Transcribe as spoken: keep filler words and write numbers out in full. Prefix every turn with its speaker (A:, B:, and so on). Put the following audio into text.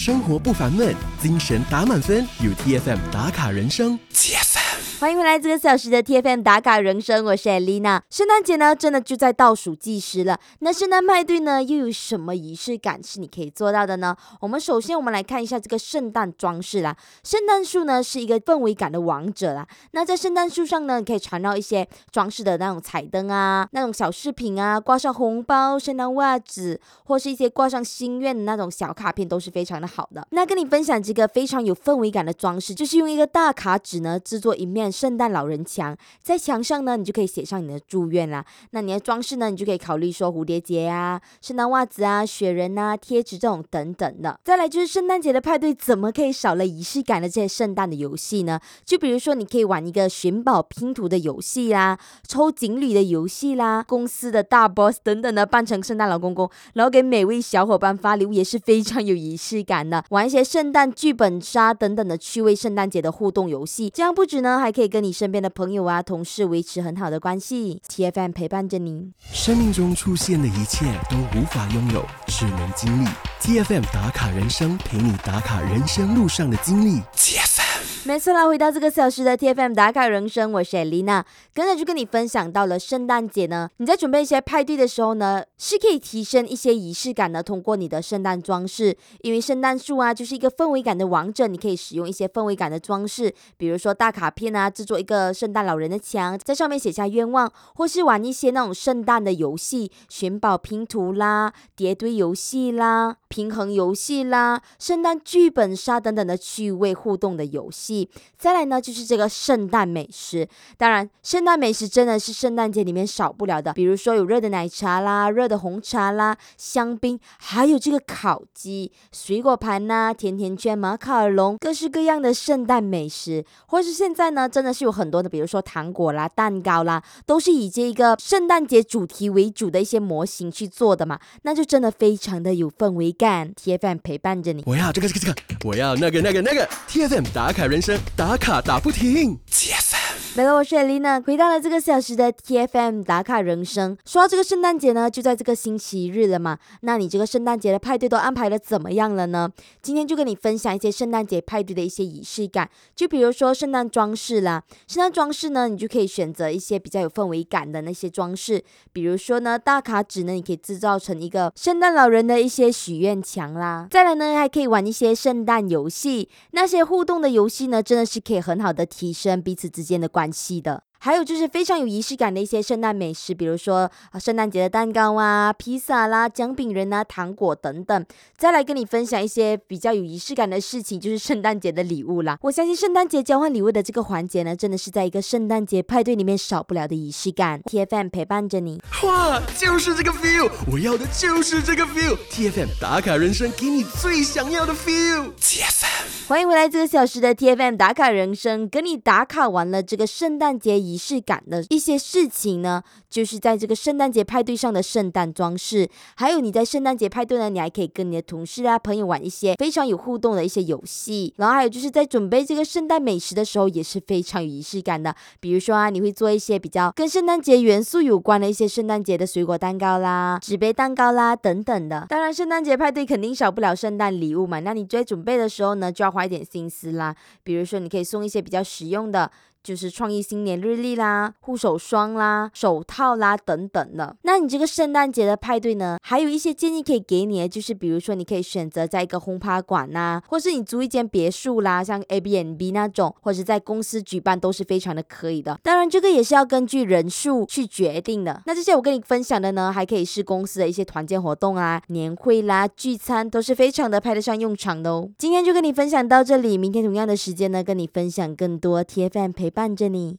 A: 生活不烦闷，精神打满分，有 T F M 打卡人生 T F M。
B: 欢迎回来这个小时的 T F M 打卡人生，我是 Elena。 圣诞节呢真的就在倒数计时了，那圣诞派对呢又有什么仪式感是你可以做到的呢？我们首先我们来看一下这个圣诞装饰啦。圣诞树呢是一个氛围感的王者啦，那在圣诞树上呢可以缠绕一些装饰的那种彩灯啊，那种小饰品啊，挂上红包、圣诞袜子，或是一些挂上心愿的那种小卡片，都是非常的好的。那跟你分享这个非常有氛围感的装饰，就是用一个大卡纸呢制作一面圣诞老人墙，在墙上呢你就可以写上你的祝愿啦。那你的装饰呢你就可以考虑说蝴蝶结啊、圣诞袜子啊、雪人啊、贴纸这种等等的。再来就是圣诞节的派对怎么可以少了仪式感的这些圣诞的游戏呢？就比如说你可以玩一个寻宝拼图的游戏啦，抽锦鲤的游戏啦，公司的大 boss 等等的扮成圣诞老公公，然后给每位小伙伴发礼物，也是非常有仪式感的。玩一些圣诞剧本杀等等的趣味圣诞节的互动游戏，这样不止呢还可以跟你身边的朋友啊、同事维持很好的关系。 T F M 陪伴着你。
A: 生命中出现的一切都无法拥有，只能经历。 T F M 打卡人生，陪你打卡人生路上的经历。 T F M。
B: 没错啦，回到这个小时的 T F M 打卡人生，我是 Elena。 刚才就跟你分享到了圣诞节呢，你在准备一些派对的时候呢，是可以提升一些仪式感的，通过你的圣诞装饰。因为圣诞树啊就是一个氛围感的王者，你可以使用一些氛围感的装饰，比如说大卡片啊，制作一个圣诞老人的墙，在上面写下愿望，或是玩一些那种圣诞的游戏，寻宝拼图啦、叠堆游戏啦、平衡游戏啦、圣诞剧本杀等等的趣味互动的游戏。再来呢就是这个圣诞美食，当然圣诞美食真的是圣诞节里面少不了的，比如说有热的奶茶啦、热的红茶啦、香槟，还有这个烤鸡、水果盘啦、甜甜圈、马卡龙，各式各样的圣诞美食。或是现在呢真的是有很多的，比如说糖果啦、蛋糕啦，都是以这个圣诞节主题为主的一些模型去做的嘛，那就真的非常的有氛围感。 T F M 陪伴着你。
A: 我要这个这个这个，我要那个那个那个。 T F M 打卡人生，打卡打不停。 T F M。
B: 来了，我是 Elena， 回到了这个小时的 T F M 打卡人生。说到这个圣诞节呢，就在这个星期日了嘛，那你这个圣诞节的派对都安排的怎么样了呢？今天就跟你分享一些圣诞节派对的一些仪式感，就比如说圣诞装饰啦。圣诞装饰呢，你就可以选择一些比较有氛围感的那些装饰，比如说呢大卡纸呢，你可以制造成一个圣诞老人的一些许愿墙啦。再来呢还可以玩一些圣诞游戏，那些互动的游戏呢真的是可以很好的提升彼此之间的关系的。还有就是非常有仪式感的一些圣诞美食，比如说、啊、圣诞节的蛋糕啊、披萨啦、姜饼人啊、糖果等等。再来跟你分享一些比较有仪式感的事情，就是圣诞节的礼物啦。我相信圣诞节交换礼物的这个环节呢，真的是在一个圣诞节派对里面少不了的仪式感。 T F M 陪伴着你。
A: 哇，就是这个 feel， 我要的就是这个 feel。 T F M 打卡人生，给你最想要的 feel。 T F M。
B: 欢迎回来这个小时的 T F M 打卡人生，跟你打卡完了这个圣诞节仪式感的一些事情呢，就是在这个圣诞节派对上的圣诞装饰，还有你在圣诞节派对呢，你还可以跟你的同事啊、朋友玩一些非常有互动的一些游戏。然后还有就是在准备这个圣诞美食的时候，也是非常有仪式感的，比如说啊，你会做一些比较跟圣诞节元素有关的一些圣诞节的水果蛋糕啦、纸杯蛋糕啦等等的。当然圣诞节派对肯定少不了圣诞礼物嘛，那你在准备的时候呢，就要花一点心思啦，比如说你可以送一些比较实用的，就是创意新年日历啦、护手霜啦、手套啦等等的。那你这个圣诞节的派对呢，还有一些建议可以给你，就是比如说你可以选择在一个轰趴馆呐、或是你租一间别墅啦，像 Airbnb 那种，或者在公司举办都是非常的可以的。当然这个也是要根据人数去决定的。那这些我跟你分享的呢，还可以是公司的一些团建活动啊、年会啦、聚餐，都是非常的派得上用场的哦。今天就跟你分享到这里，明天同样的时间呢，跟你分享更多 T F M 陪伴着你。